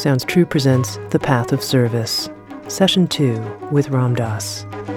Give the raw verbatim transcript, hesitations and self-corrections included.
Sounds True presents The Path of Service, Session two with Ram Dass.